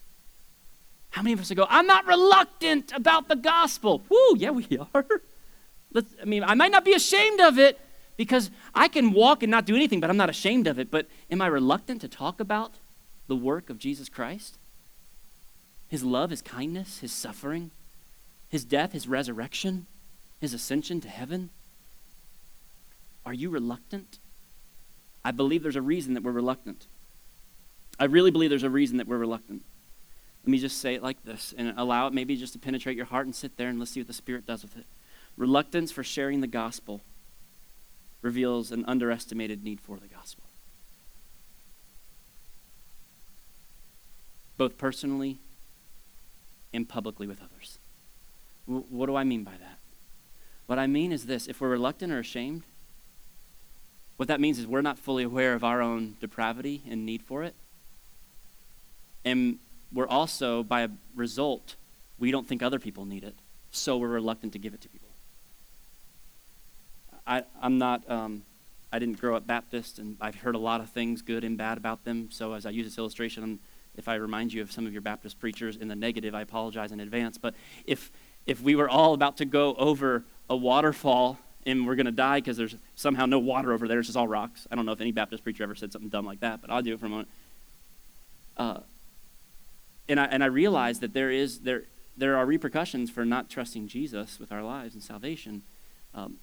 How many of us go, I'm not reluctant about the gospel? Woo, yeah, we are. Let's, I mean, I might not be ashamed of it because I can walk and not do anything, but I'm not ashamed of it. But am I reluctant to talk about the work of Jesus Christ? His love, his kindness, his suffering, his death, his resurrection, his ascension to heaven? Are you reluctant? I believe there's a reason that we're reluctant. I really believe there's a reason that we're reluctant. Let me just say it like this and allow it maybe just to penetrate your heart and sit there and let's see what the Spirit does with it. Reluctance for sharing the gospel reveals an underestimated need for the gospel. Both personally and publicly with others. W- what do I mean by that? What I mean is this: if we're reluctant or ashamed, what that means is we're not fully aware of our own depravity and need for it. And we're also, by a result, we don't think other people need it, so we're reluctant to give it to people. I, I'm not, um, I didn't grow up Baptist, and I've heard a lot of things, good and bad, about them, so as I use this illustration, if I remind you of some of your Baptist preachers in the negative, I apologize in advance, but if if we were all about to go over a waterfall and we're going to die because there's somehow no water over there, it's just all rocks. I don't know if any Baptist preacher ever said something dumb like that, but I'll do it for a moment. Uh, and I and I realize that there is there there are repercussions for not trusting Jesus with our lives and salvation. Um,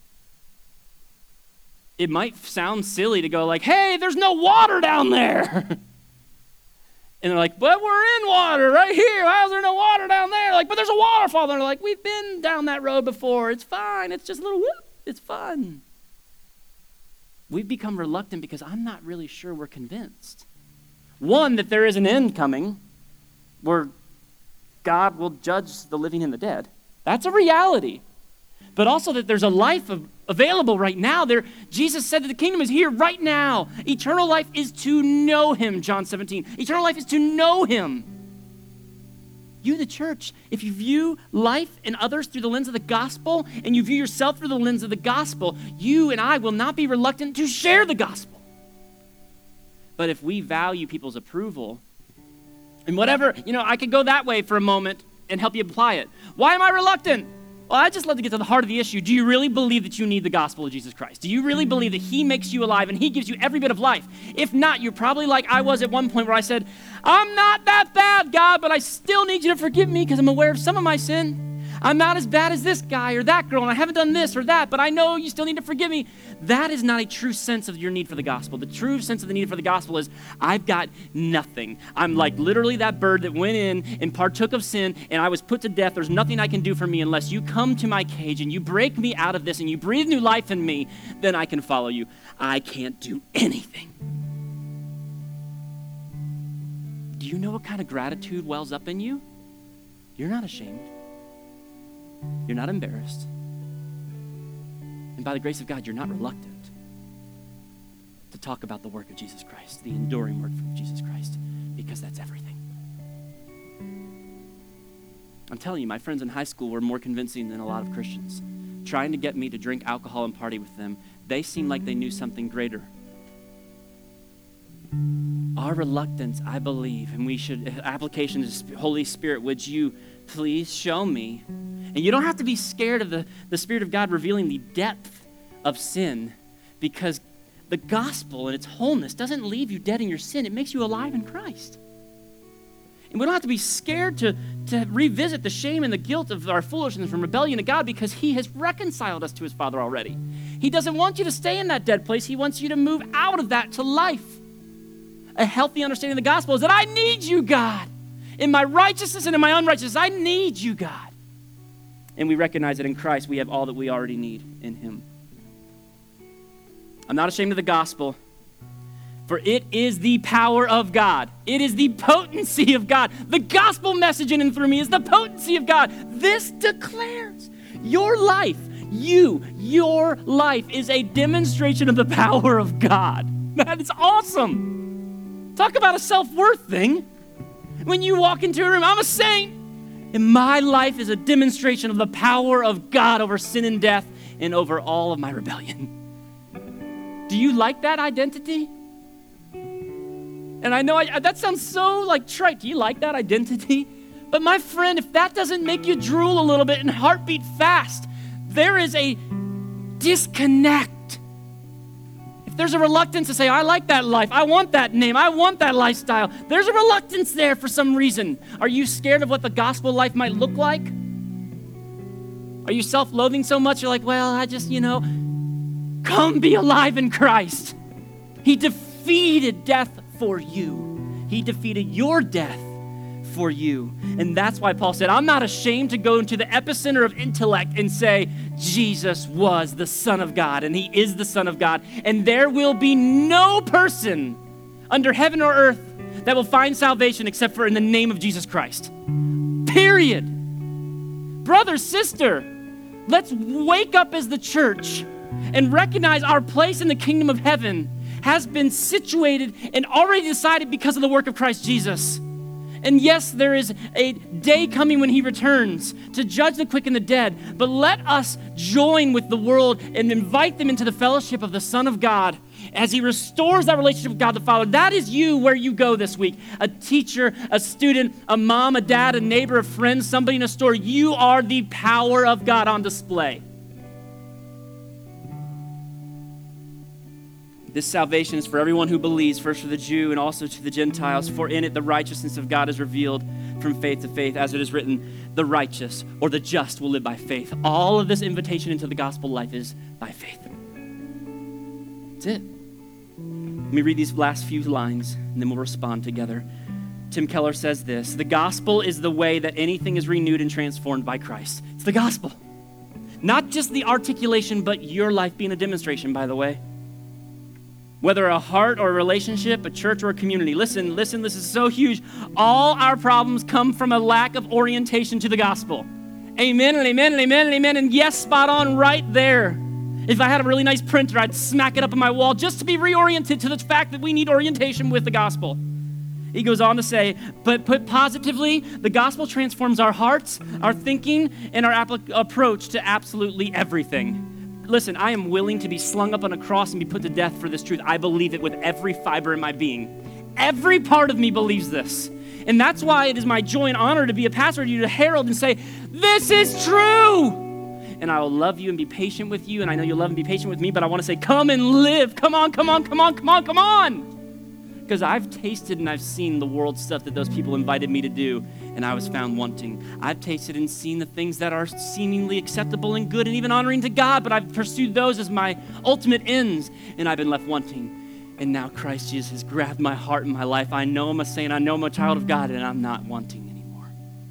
it might sound silly to go like, "Hey, there's no water down there," and they're like, "But we're in water right here. How's there no water down there?" Like, "But there's a waterfall." And they're like, "We've been down that road before. It's fine. It's just a little whoop. It's fun." We've become reluctant because I'm not really sure we're convinced. One, that there is an end coming where God will judge the living and the dead. That's a reality. But also that there's a life of, available right now. There, Jesus said that the kingdom is here right now. Eternal life is to know him, John seventeen. Eternal life is to know him. You, the church, if you view life and others through the lens of the gospel, and you view yourself through the lens of the gospel, you and I will not be reluctant to share the gospel. But if we value people's approval, and whatever, you know, I could go that way for a moment and help you apply it. Why am I reluctant? Well, I'd just love to get to the heart of the issue. Do you really believe that you need the gospel of Jesus Christ? Do you really believe that he makes you alive and he gives you every bit of life? If not, you're probably like I was at one point where I said, I'm not that bad, God, but I still need you to forgive me because I'm aware of some of my sin. I'm not as bad as this guy or that girl, and I haven't done this or that, but I know you still need to forgive me. That is not a true sense of your need for the gospel. The true sense of the need for the gospel is, I've got nothing. I'm like literally that bird that went in and partook of sin, and I was put to death. There's nothing I can do for me unless you come to my cage and you break me out of this and you breathe new life in me, then I can follow you. I can't do anything. Do you know what kind of gratitude wells up in you? You're not ashamed. You're not embarrassed. And by the grace of God, you're not reluctant to talk about the work of Jesus Christ, the enduring work of Jesus Christ, because that's everything. I'm telling you, my friends in high school were more convincing than a lot of Christians. Trying to get me to drink alcohol and party with them, they seemed like they knew something greater. Our reluctance, I believe, and we should, application to Holy Spirit, would you please show me? And you don't have to be scared of the, the Spirit of God revealing the depth of sin, because the gospel in its wholeness doesn't leave you dead in your sin. It makes you alive in Christ. And we don't have to be scared to, to revisit the shame and the guilt of our foolishness and rebellion to God, because he has reconciled us to his Father already. He doesn't want you to stay in that dead place. He wants you to move out of that to life. A healthy understanding of the gospel is that I need you, God. In my righteousness and in my unrighteousness, I need you, God. And we recognize that in Christ we have all that we already need in him. I'm not ashamed of the gospel, for it is the power of God. It is the potency of God. The gospel message in and through me is the potency of God. This declares your life, you, your life is a demonstration of the power of God. That is awesome. Talk about a self-worth thing. When you walk into a room, I'm a saint. And my life is a demonstration of the power of God over sin and death and over all of my rebellion. Do you like that identity? And I know I, that sounds so like trite. Do you like that identity? But my friend, if that doesn't make you drool a little bit and heartbeat fast, there is a disconnect. If there's a reluctance to say, I like that life, I want that name, I want that lifestyle, there's a reluctance there for some reason. Are you scared of what the gospel life might look like? Are you self-loathing so much you're like, well, I just, you know, come be alive in Christ. He defeated death for you. He defeated your death for you. And that's why Paul said, I'm not ashamed to go into the epicenter of intellect and say, Jesus was the Son of God, and he is the Son of God. And there will be no person under heaven or earth that will find salvation except for in the name of Jesus Christ. Period. Brother, sister, let's wake up as the church and recognize our place in the kingdom of heaven has been situated and already decided because of the work of Christ Jesus. And yes, there is a day coming when he returns to judge the quick and the dead, but let us join with the world and invite them into the fellowship of the Son of God as he restores that relationship with God the Father. That is you where you go this week. A teacher, a student, a mom, a dad, a neighbor, a friend, somebody in a store. You are the power of God on display. This salvation is for everyone who believes, first for the Jew and also to the Gentiles, for in it the righteousness of God is revealed from faith to faith, as it is written, the righteous or the just will live by faith. All of this invitation into the gospel life is by faith. That's it. Let me read these last few lines, and then we'll respond together. Tim Keller says this: the gospel is the way that anything is renewed and transformed by Christ. It's the gospel. Not just the articulation, but your life being a demonstration, by the way. Whether a heart or a relationship, a church or a community. Listen, listen, this is so huge. All our problems come from a lack of orientation to the gospel. Amen and amen and amen and amen. And yes, spot on right there. If I had a really nice printer, I'd smack it up on my wall just to be reoriented to the fact that we need orientation with the gospel. He goes on to say, but put positively, the gospel transforms our hearts, our thinking, and our applic- approach to absolutely everything. Listen, I am willing to be slung up on a cross and be put to death for this truth. I believe it with every fiber in my being. Every part of me believes this. And that's why it is my joy and honor to be a pastor to you, to herald and say, this is true. and I will love you and be patient with you, and I know you'll love and be patient with me, but I want to say, come and live. Come on, come on, come on, come on, come on. Because I've tasted and I've seen the world stuff that those people invited me to do, and I was found wanting. I've tasted and seen the things that are seemingly acceptable and good and even honoring to God, but I've pursued those as my ultimate ends, and I've been left wanting. And now Christ Jesus has grabbed my heart and my life. I know I'm a saint, I know I'm a child of God, and I'm not wanting anymore.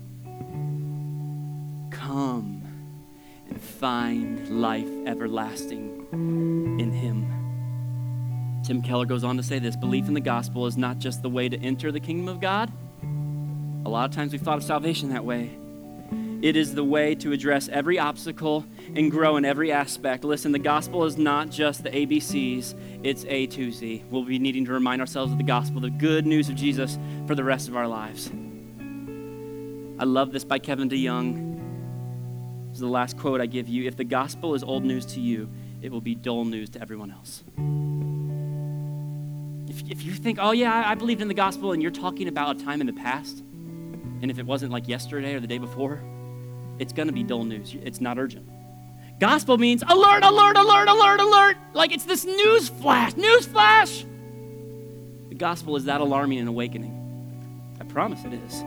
Come and find life everlasting in him. Tim Keller goes on to say this: belief in the gospel is not just the way to enter the kingdom of God. A lot of times we've thought of salvation that way. It is the way to address every obstacle and grow in every aspect. Listen, the gospel is not just the A B Cs, it's A to Z. We'll be needing to remind ourselves of the gospel, the good news of Jesus for the rest of our lives. I love this by Kevin DeYoung. This is the last quote I give you. If the gospel is old news to you, it will be dull news to everyone else. If, if you think, oh yeah, I believed in the gospel, and you're talking about a time in the past, and if it wasn't like yesterday or the day before, it's going to be dull news. It's not urgent. Gospel means alert, alert, alert, alert, alert. Like it's this news flash, news flash. The gospel is that alarming and awakening. I promise it is.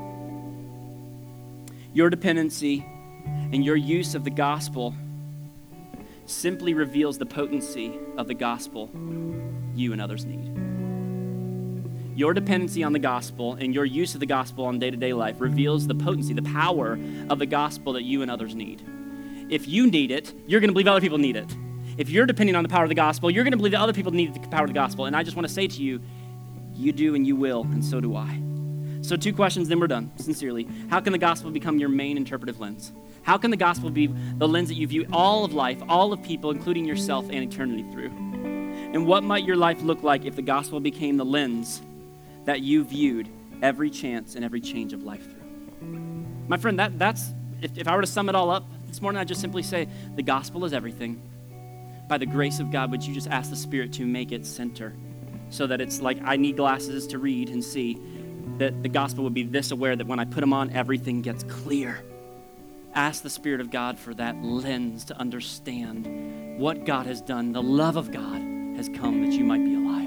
Your dependency and your use of the gospel simply reveals the potency of the gospel you and others need. Your dependency on the gospel and your use of the gospel on day-to-day life reveals the potency, the power of the gospel that you and others need. If you need it, you're going to believe other people need it. If you're depending on the power of the gospel, you're going to believe that other people need the power of the gospel. And I just want to say to you, you do and you will, and so do I. So two questions, then we're done, sincerely. How can the gospel become your main interpretive lens? How can the gospel be the lens that you view all of life, all of people, including yourself and eternity through? And what might your life look like if the gospel became the lens that you viewed every chance and every change of life through? My friend, that that's if, if I were to sum it all up this morning, I'd just simply say the gospel is everything. By the grace of God, would you just ask the Spirit to make it center so that it's like I need glasses to read and see, that the gospel would be this aware that when I put them on, everything gets clear. Ask the Spirit of God for that lens to understand what God has done. The love of God has come that you might be alive.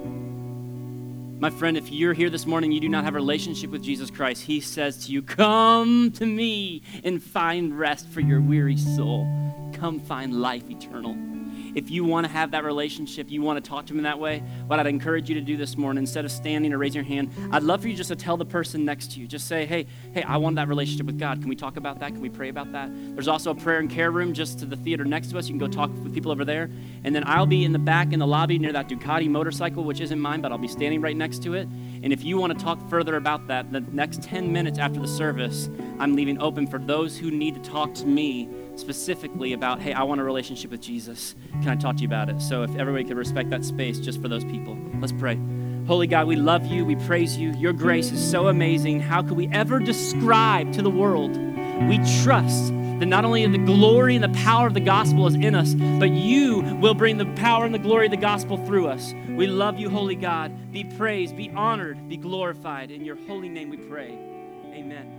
My friend, if you're here this morning, you do not have a relationship with Jesus Christ, he says to you, come to me and find rest for your weary soul. Come find life eternal. If you want to have that relationship, you want to talk to him in that way, what I'd encourage you to do this morning, instead of standing or raising your hand, I'd love for you just to tell the person next to you. Just say, hey, hey, I want that relationship with God. Can we talk about that? Can we pray about that? There's also a prayer and care room just to the theater next to us. You can go talk with people over there. And then I'll be in the back in the lobby near that Ducati motorcycle, which isn't mine, but I'll be standing right next to it. And if you want to talk further about that, the next ten minutes after the service, I'm leaving open for those who need to talk to me specifically about, hey, I want a relationship with Jesus. Can I talk to you about it? So if everybody could respect that space just for those people. Let's pray. Holy God, we love you. We praise you. Your grace is so amazing. How could we ever describe to the world? We trust that not only the glory and the power of the gospel is in us, but you will bring the power and the glory of the gospel through us. We love you, holy God. Be praised, be honored, be glorified. In your holy name we pray. Amen.